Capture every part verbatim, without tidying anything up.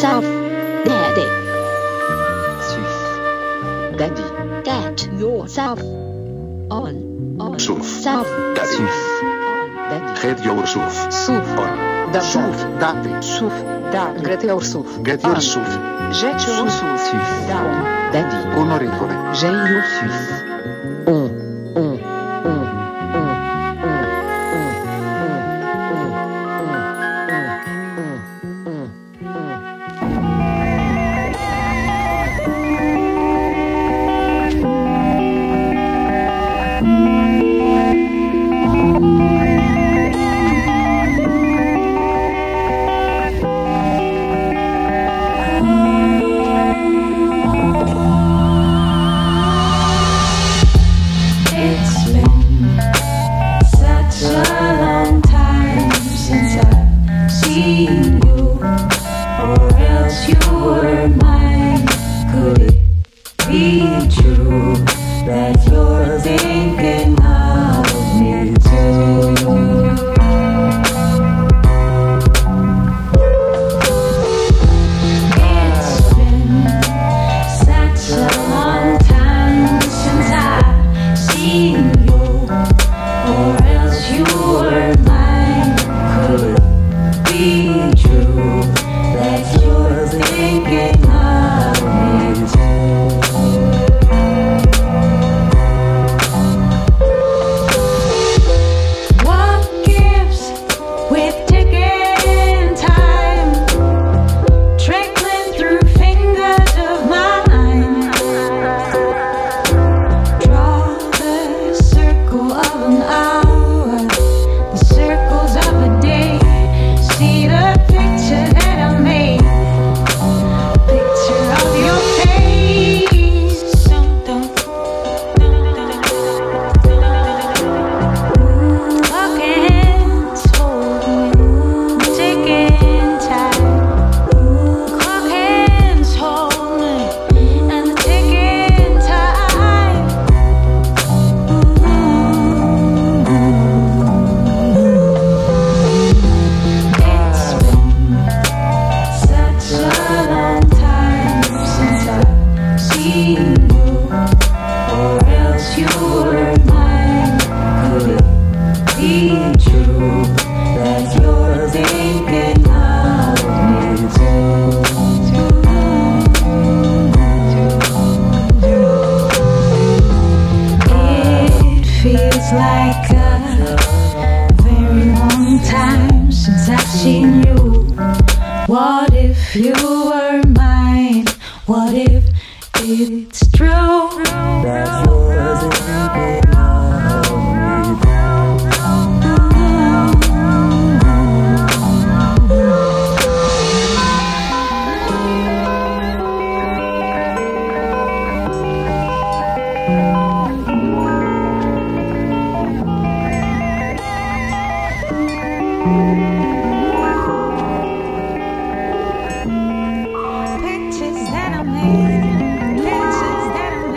yourself. Daddy. Sus. Daddy. Get yourself. On. On. Suf. Self. Daddy. Sus. Daddy. Get yourself. Suf. On. Da- Suf. Daddy. Suf. Da. Get yourself. Get On. yourself. Get yourself. Sus. Da. Daddy. Onorevole. J'ai yourself. On. On. On. On. On. It's been such a long time since I've seen you, or else you were mine. Could it be true that you're thinking of me too? It's been such a long time since I've seen you, or else you were mine. Could it be true that you're thinking of me too? What gives with ticking time, trickling through fingers of mine? Draw the circle of an hour, the circles of a day. See the picture that I made, picture of your face. Don't, don't, Walk hands, hold me, ticking time. Clock hands, hold me, and the ticking time. It's been such a long time since I've seen you, or else you were mine. Could it be true that you're thinking of me too? It feels like a very long time since I've seen you. What if you were mine? What if it's true that you're thinking of me? Pictures that I made, pictures that I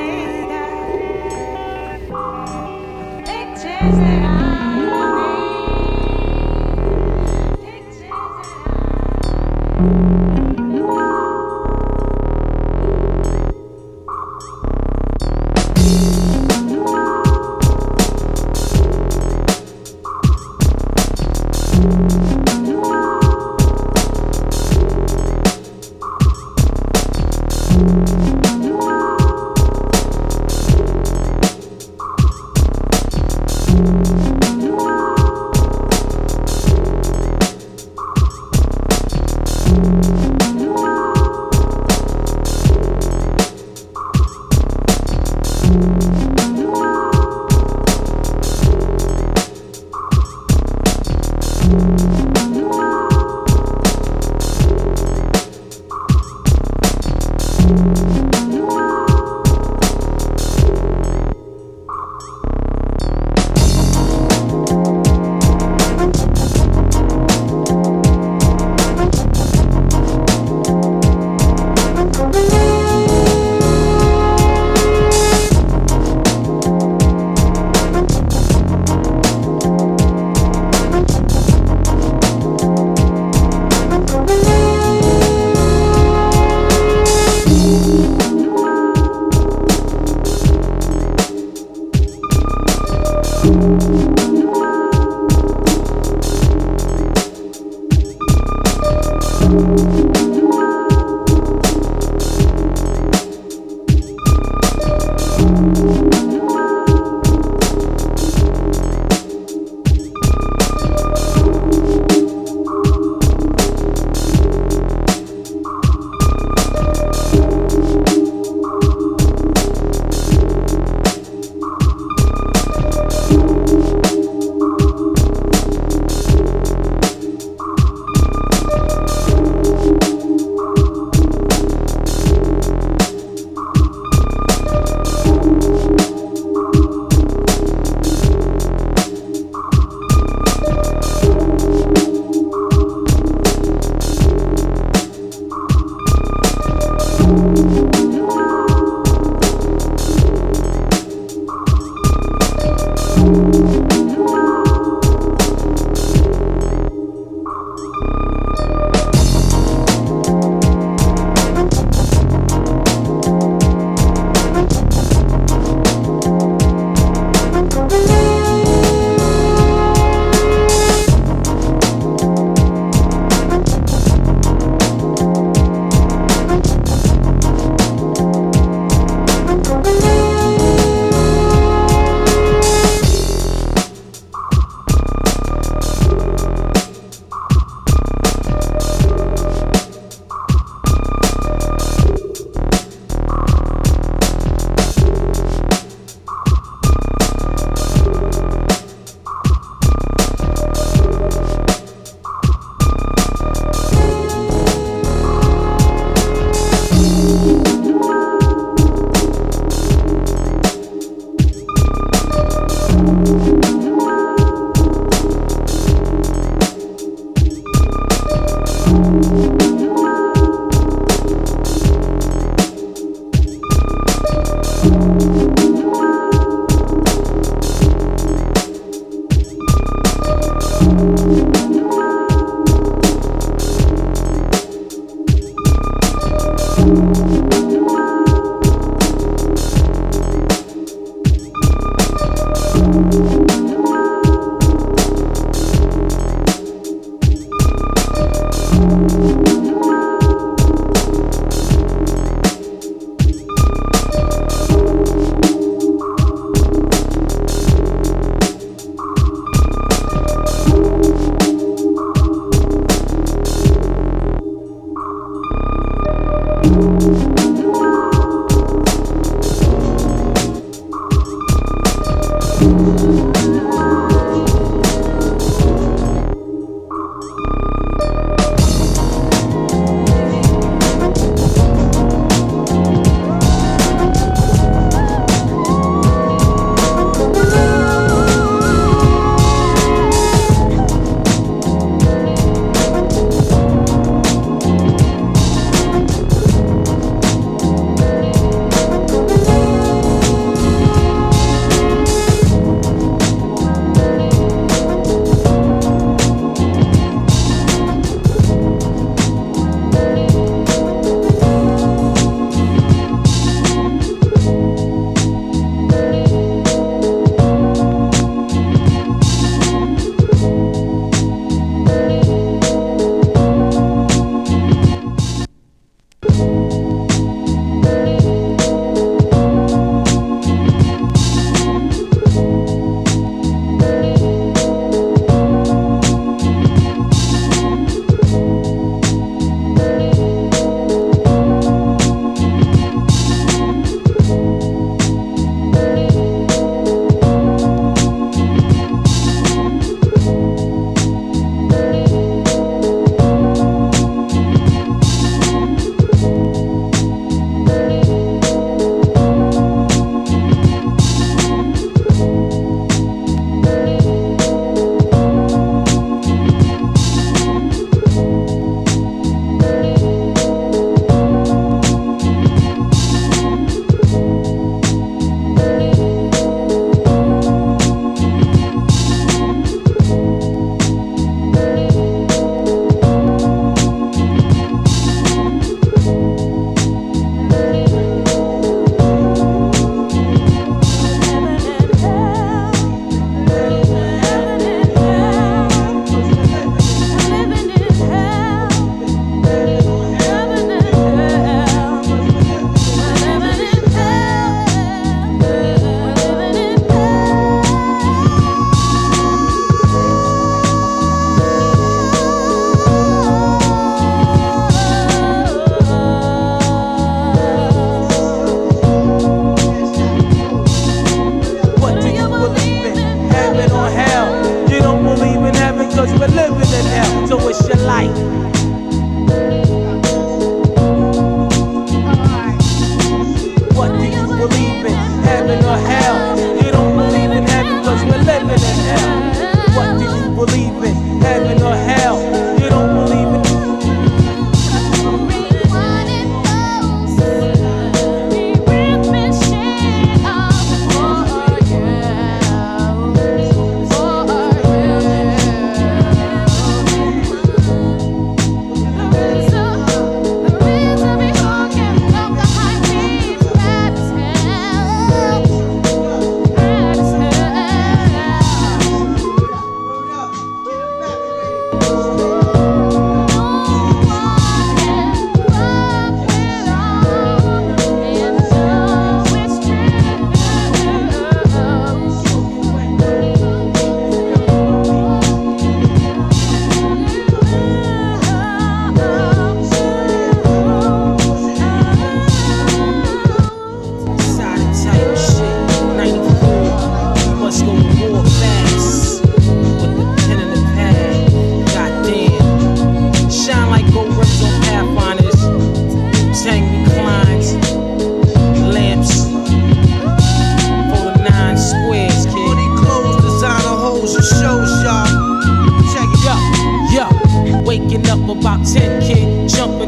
Thank you.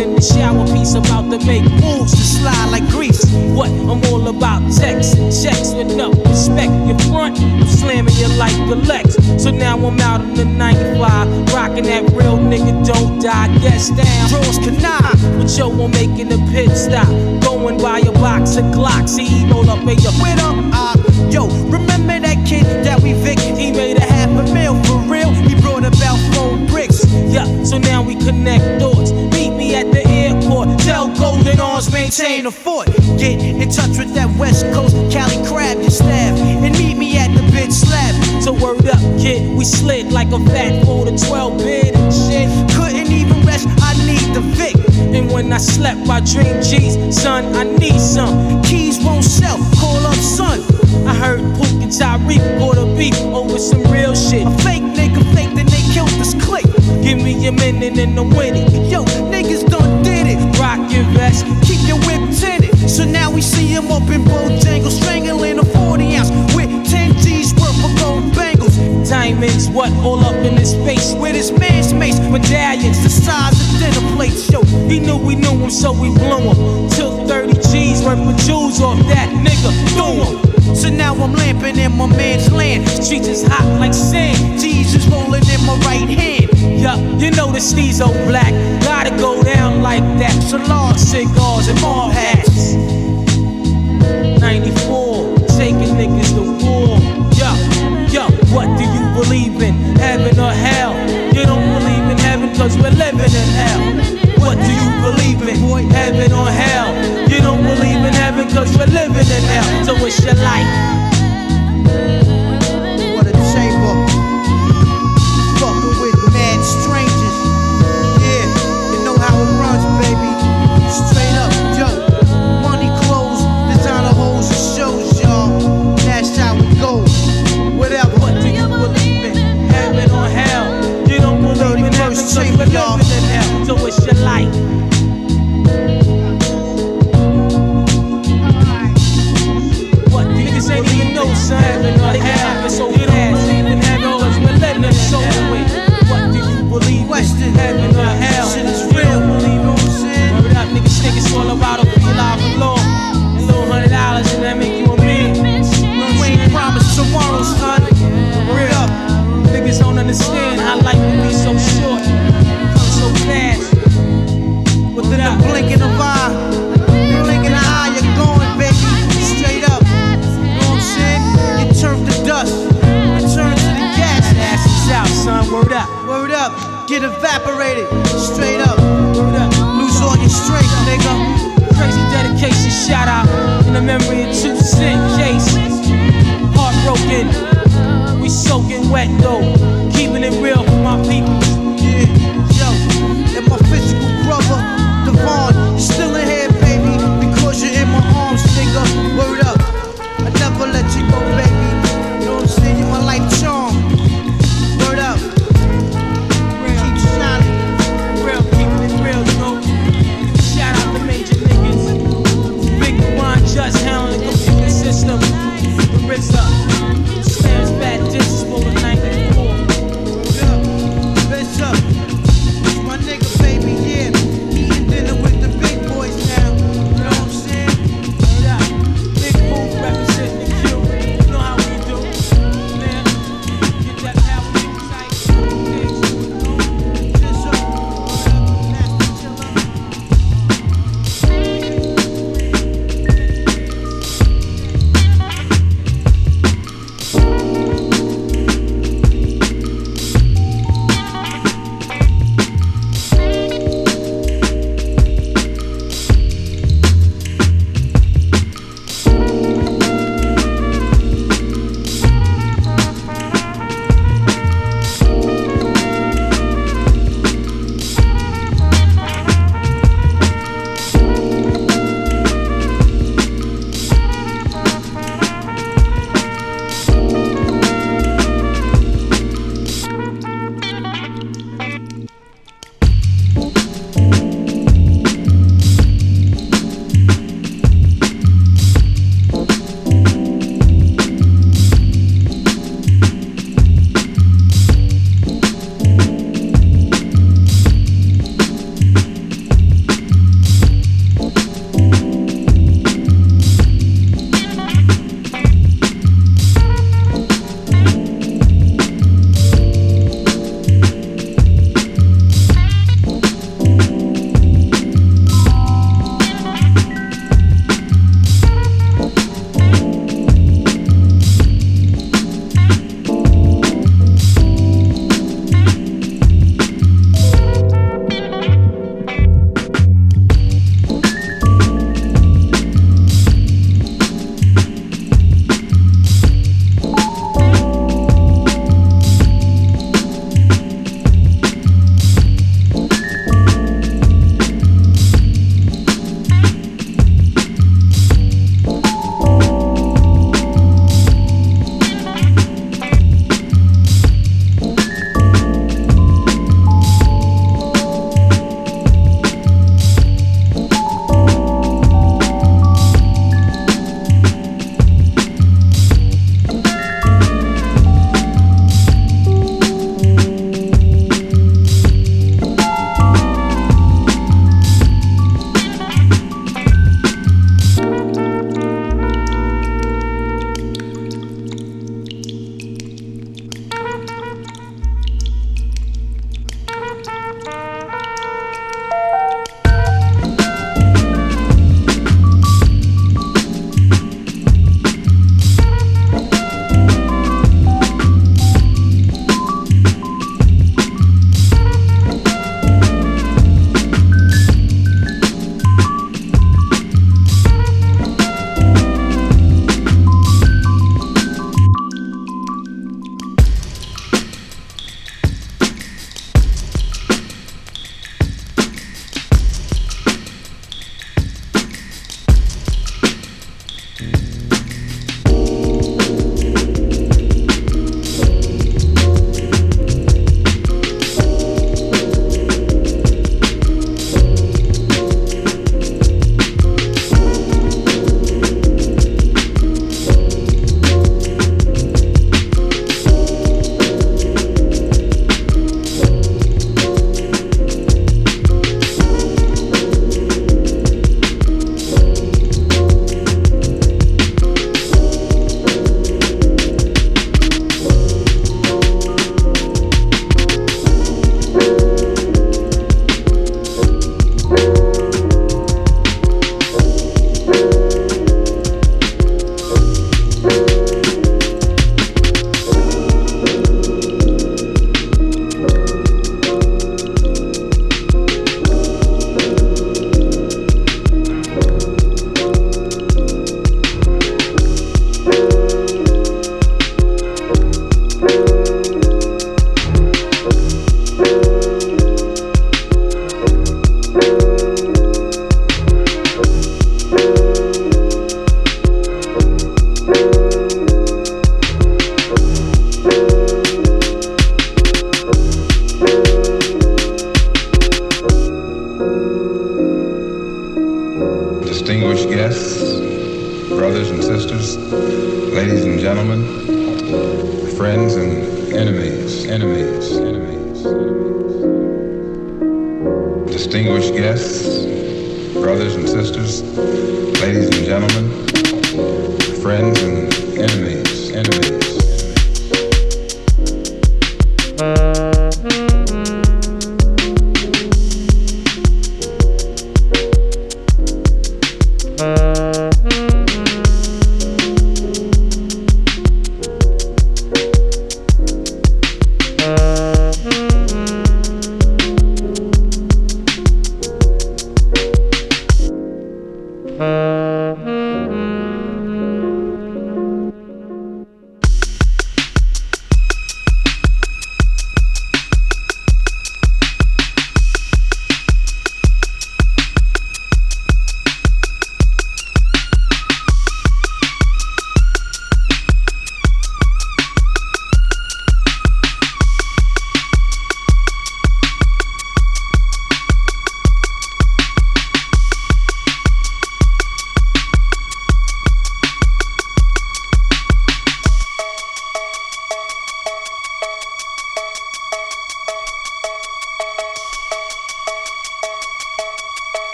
in the shower piece, about to make moves to slide like grease. What? I'm all about checks and checks with no respect. Your front, I'm slamming you like the Lex. So now I'm out in the ninety-five, rocking that real nigga don't die. Guess down, draws canine, but yo, I'm making a pit stop. Going by a box of Glocks, he roll up in your with him. Uh, yo, remember that kid that we viced? He made a half a mil for real. He brought about four bricks. Yeah, so now we connect doors. Meet me at the airport. Tell Golden Arms maintain a fort. Get in touch with that West Coast Cali crab, your staff, and meet me at the bitch slab. So word up, kid, we slid like a fat four to twelve bid and shit. Couldn't even rest, I need the Vic. And when I slept, I dreamed G's, son, I need some. Keys won't sell, call up son. I heard Pook and Tyreek caught a beef over some real shit. A fake nigga fake, then they killed this clique. Give me a minute and I'm winning. Yo, niggas done did it. Rock your vest, keep your whip tinted. So now we see him up in Bojangles, strangling a forty ounce with ten G's worth of gold bangles. Diamonds, what, all up in his face with his man's mace. Medallions, the size of dinner plates. Yo, he knew we knew him, so we blew him. Took thirty G's worth of jewels off that nigga, threw him. So now I'm lamping in my man's land. Streets is hot like sand. G's is rolling in my right hand. Yeah, you know the steez old black. Gotta go down like that. So large cigars and ball hats. ninety-four, taking niggas to war. Yo, yo, what do you believe in? Heaven or hell? You don't believe in heaven cause we're living in hell. What do you believe in? Heaven or hell? You don't believe in heaven cause we're living in hell. So it's your life. What a chamber. Fucking with mad strangers. Yeah, you know how it runs, baby. Straight up, yo. Money, clothes, designer hoes and shows, y'all. That's how it goes. Whatever. What do you believe in? Heaven or hell? You don't believe in heaven cause we're living in hell. So it's your life. What niggas ain't even know, son. Heaven or hell? It's so fast. Even heaven cause we're living in so way. What do you believe in? Heaven or hell? Shit is real. Believe what I'm saying? Word up, niggas think it's all about a feel out for law. A little hundred dollars and that make you a man. You ain't promised tomorrow, son. Word up. Niggas don't understand how life can be so short. Come so fast. Within the blink of an eye, blink of an eye, you're going, baby. Straight up. You know what I'm saying? You turn to dust. Return to the gas. Ass is out, son. Word up. Word up. Get evaporated. Straight up. Word up. Lose all your strength, nigga. Crazy dedication shout out in the memory of two cent case. Heartbroken. We soaking wet though. Keeping it real for my people. Yeah, yo. And my physical brother, Devon, you're still in here, baby, because you're in my arms, nigga. Word up. I never let you go, baby. You know what I'm saying? You're my life charm. Word up. Real. Keep shining. Real people. distinguished guests, brothers and sisters, ladies and gentlemen, friends and enemies, enemies, enemies, enemies. Distinguished guests, brothers and sisters, ladies and gentlemen, friends and enemies, enemies.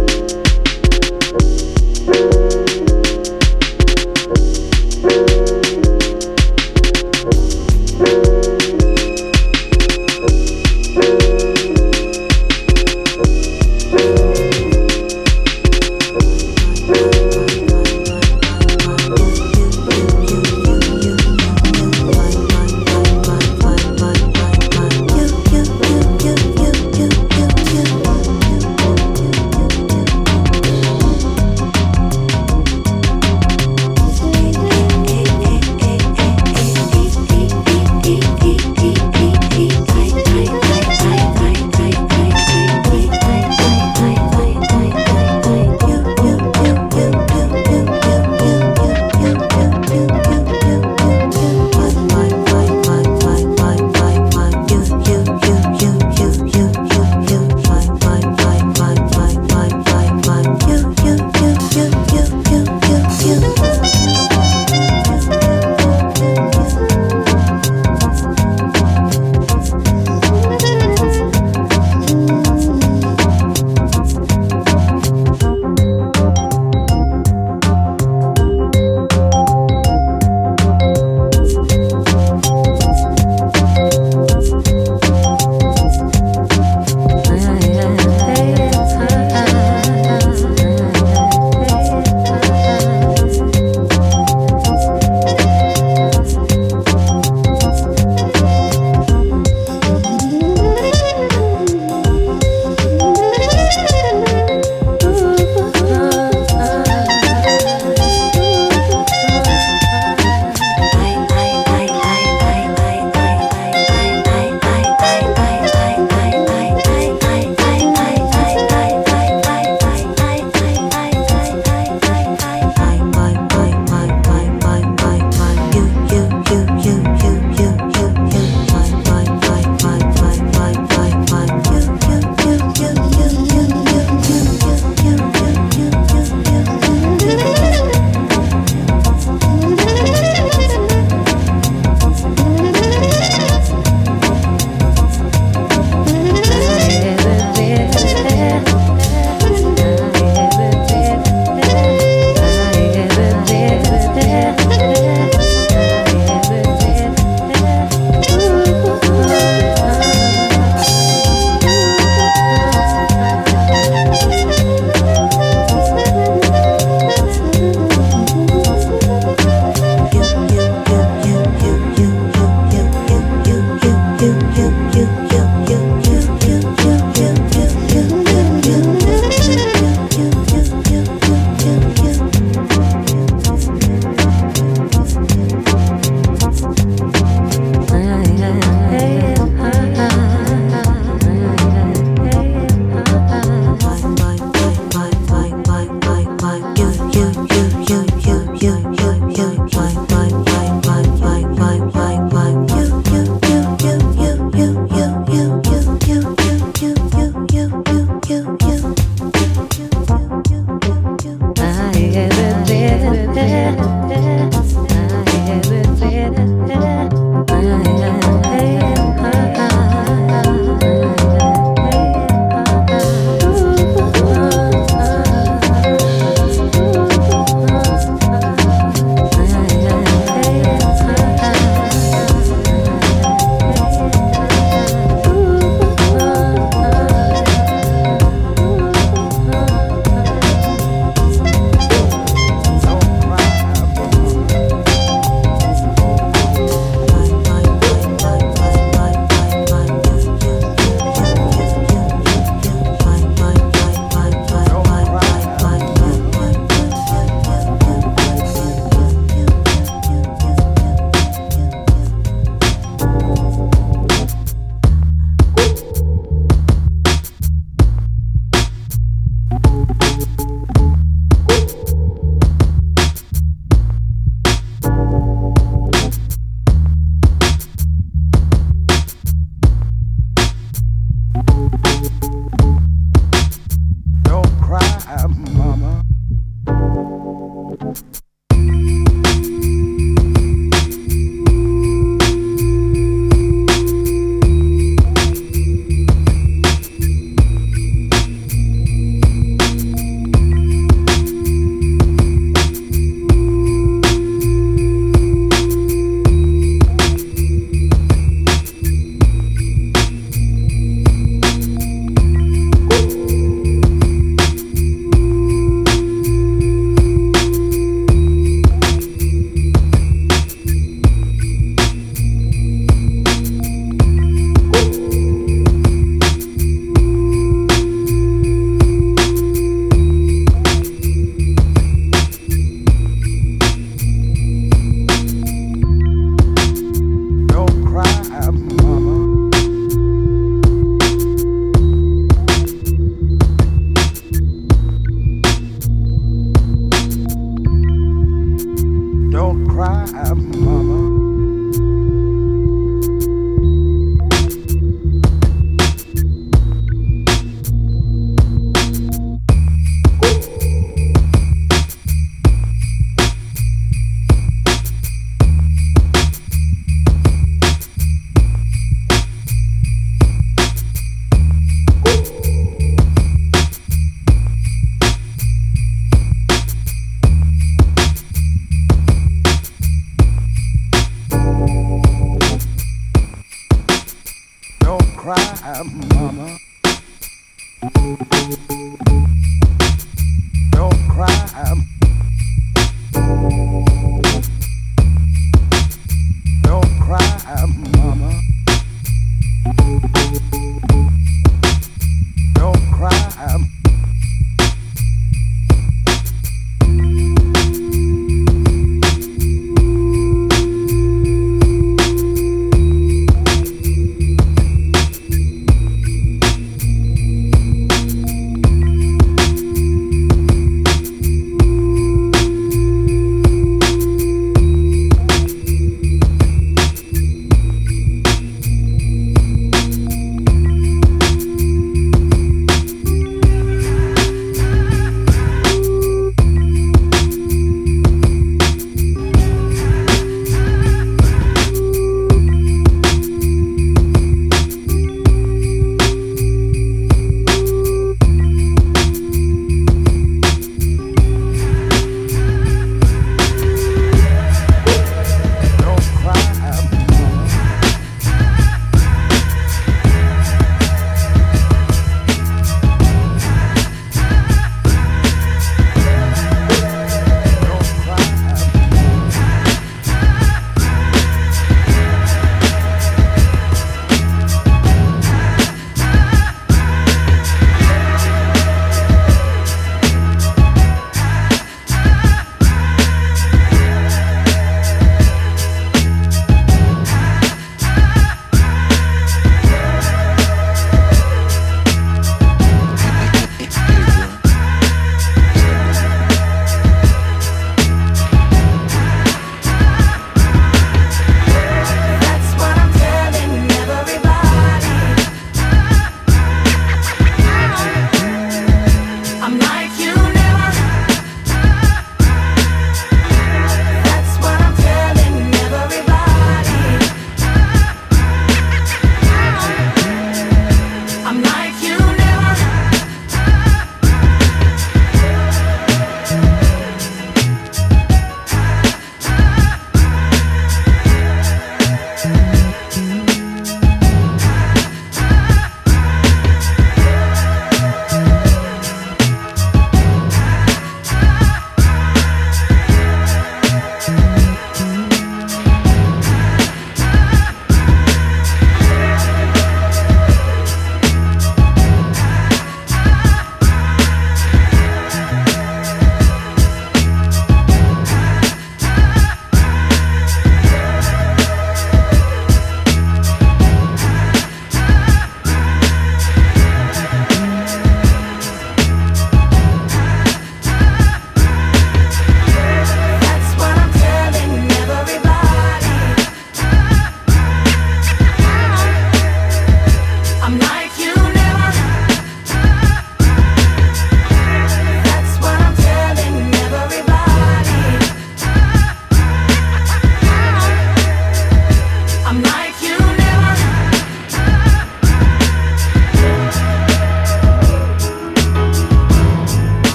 Thank you.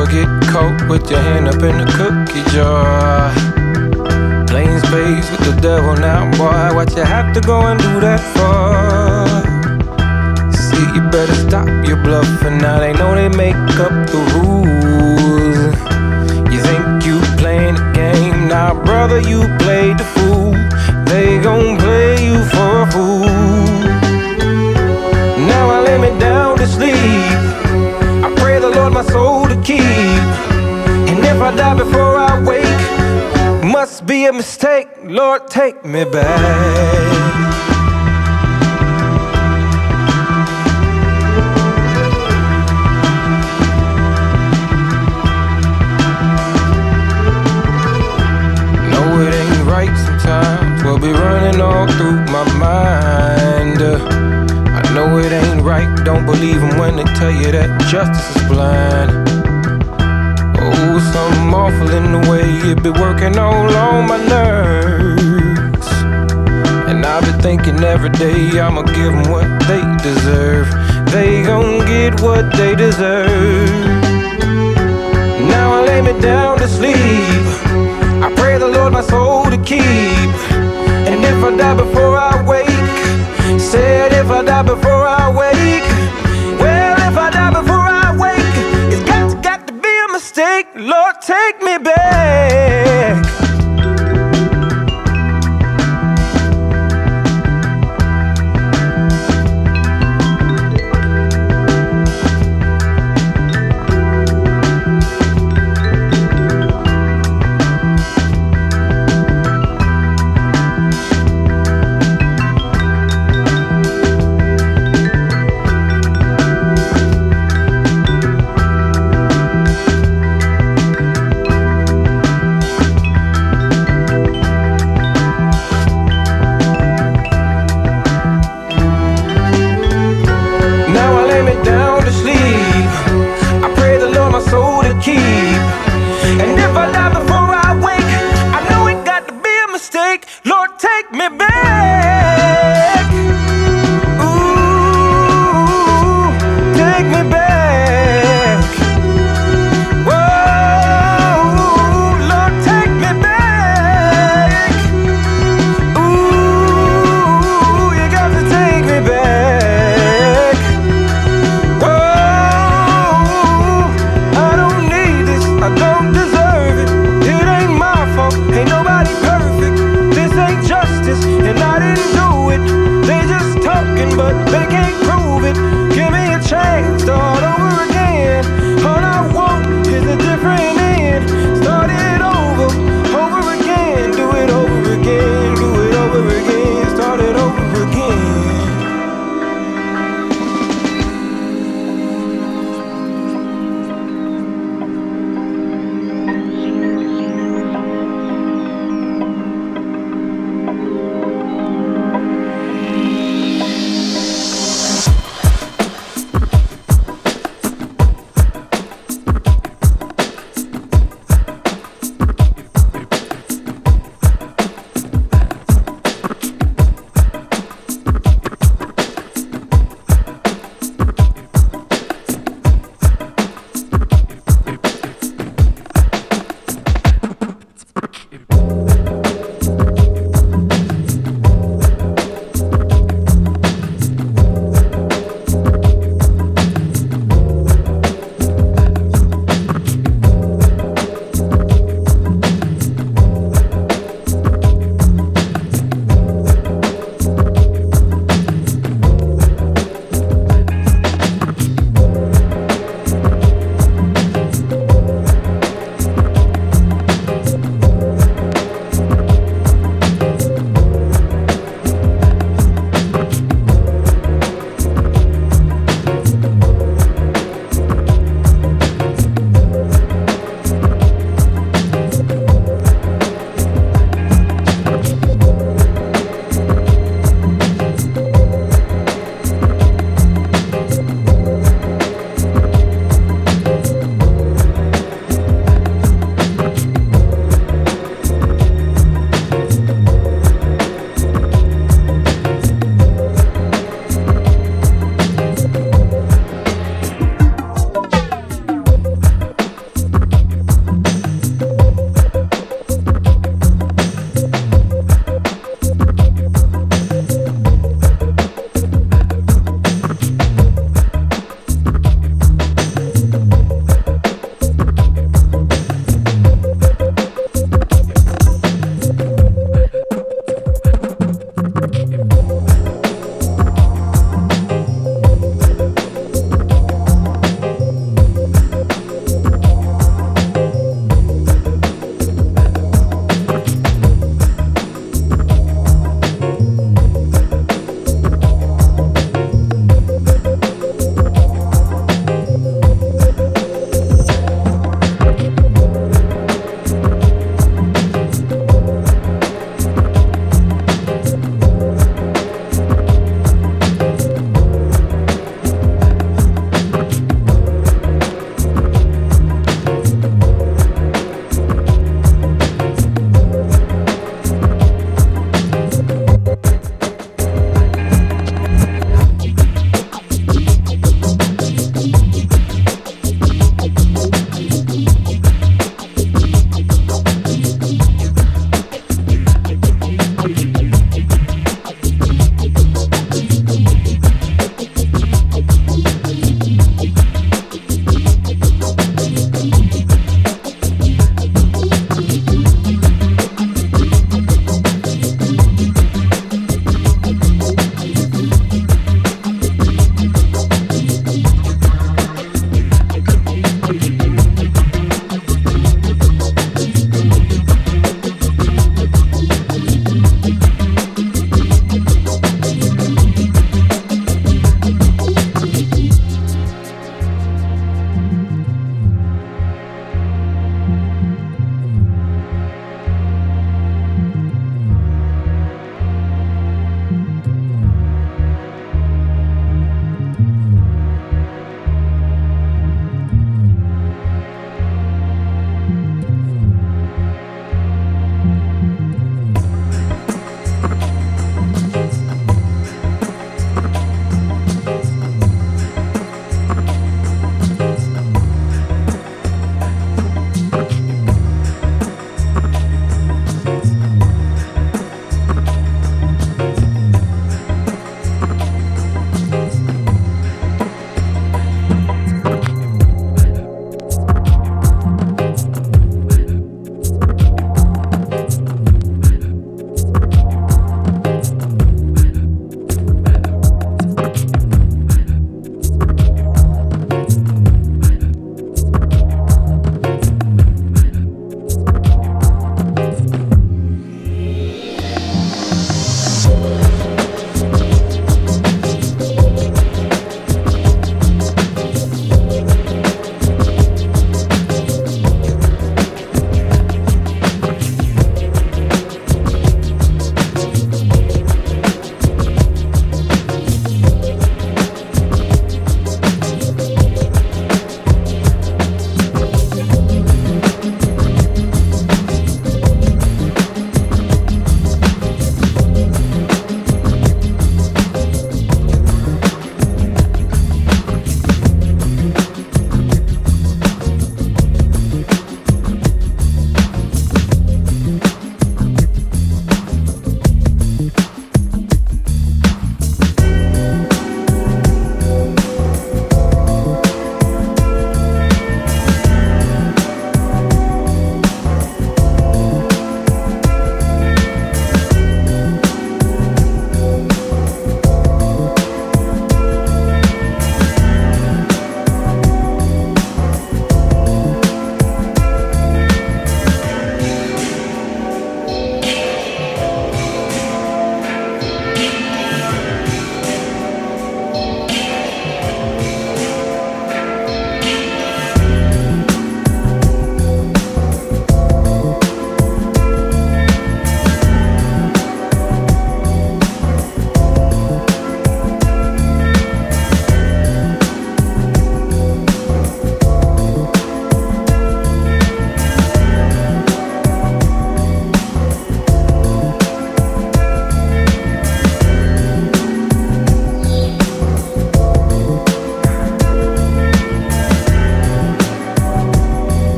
ever get caught with your hand up in the cookie jar? Playing spades with the devil now, boy, what you have to go and do that for? See, you better stop your bluffing now, they know they make up the rules. You think you playing the game, now brother, you played the fool. They gon' play you for a fool. Now I lay me down to sleep, I pray the Lord my soul to keep. And if I die before I wake, must be a mistake, Lord, take me back. No, it ain't right sometimes, will be running all through my mind. uh, I know it ain't right, don't believe them when they tell you that justice is blind. Oh, something awful in the way it be working all on my nerves. And I've been thinking every day I'ma give them what they deserve. They gon' get what they deserve. Now I lay me down to sleep, I pray the Lord my soul to keep. And if I die before I wake, said if I die before I wake, well, if I die before I wake, it's got to, got to be a mistake, Lord, take me back.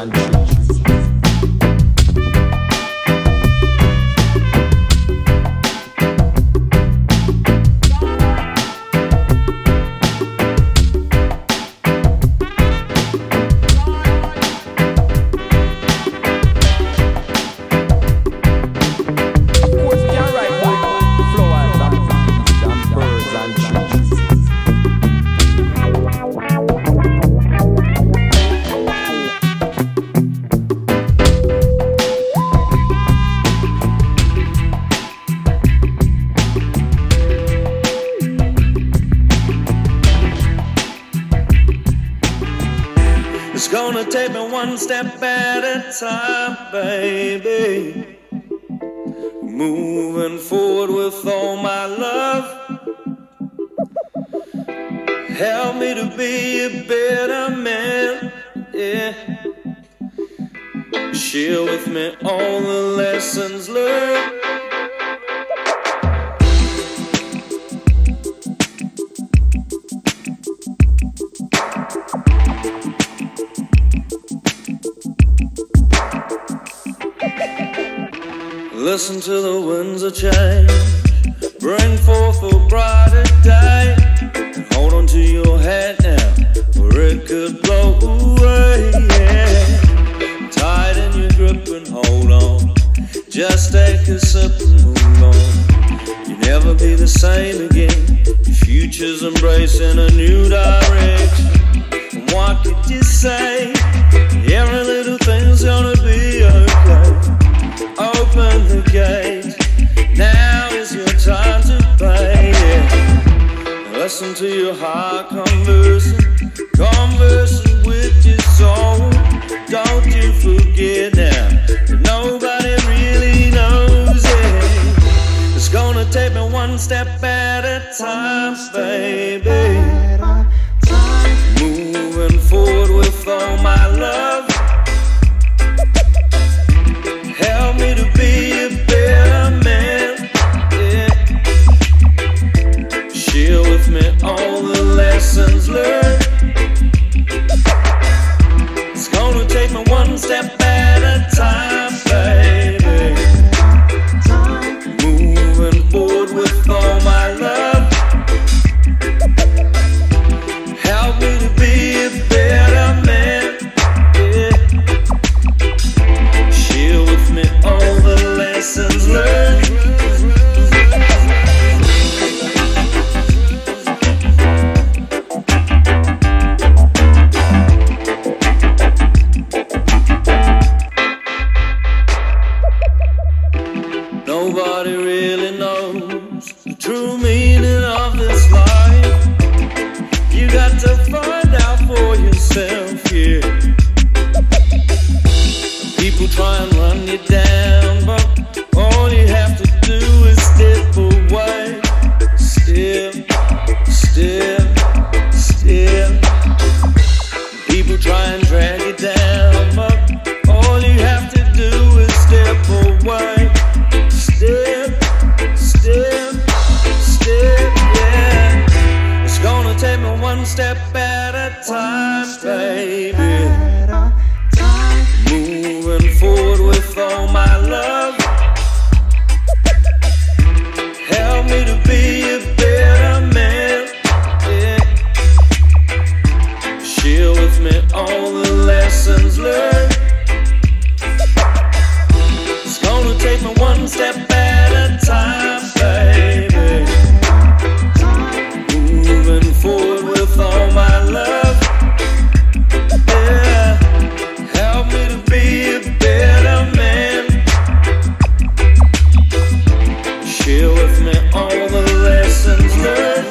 and trees. Take me one step at a time, baby. Moving forward with all my love. Help me to be a better man, yeah. Share with me all the lessons learned. Listen to the winds of change, bring forth a brighter day, and hold on to your head now, or it could blow away, yeah. Tighten your grip and hold on, just take a sip and move on. You'll never be the same again, your future's embracing a new direction. And what could you say? Every little thing's gonna be okay. Open the gate, now is your time to play, yeah. Listen to your heart conversing, conversing with your soul. Don't you forget now that nobody really knows it. It's gonna take me one step at a time, baby. Moving forward with all my love. Help me to be a better man, yeah. Share with me all the lessons learned. It's gonna take me one step at a time, baby. Moving forward with all my love. Help me to be a better man, yeah. Share with me all the lessons learned. Nobody really knows the true meaning of this life. You got to find out for yourself, yeah. People try and run you down, but all you have to do is step away. Step, step, step. People try and drag you down, but all you have to do is step away. Step, step, step, yeah. It's gonna take me one step at a time, baby. Moving forward with all my love. Help me to be a better man, yeah. Share with me all the lessons learned. It's gonna take me one step at a time, baby. Moving forward with all my love, yeah. Help me to be a better man. Share with me all the lessons learned.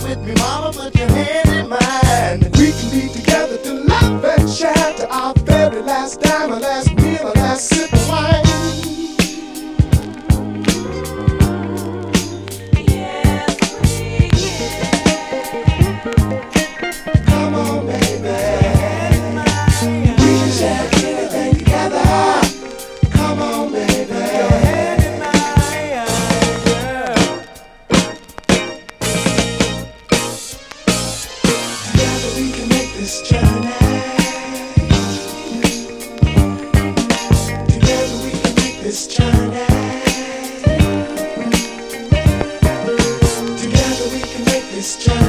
with me, mama, put your hand in mine. We can be together to laugh and shout to our very last dime, our last meal, our last sip of wine. Come on, baby. We can share anything together. Come on, baby. Together we can make this journey. Together we can make this journey. Together we can make this journey.